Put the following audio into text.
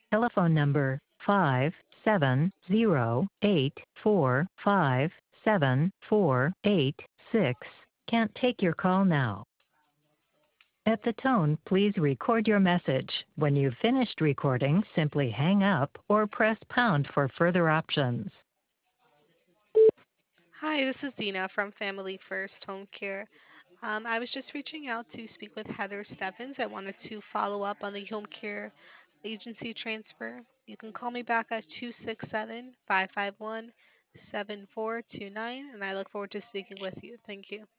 Telephone number 57084574886 can't take your call now. At the tone, please record your message. When you've finished recording, simply hang up or press pound for further options. Hi, this is Dina from Family First Home Care. I was just reaching out to speak with Heather Stebbins. I wanted to follow up on the home care agency transfer. You can call me back at 267 551 7429, and I look forward to speaking with you. Thank you.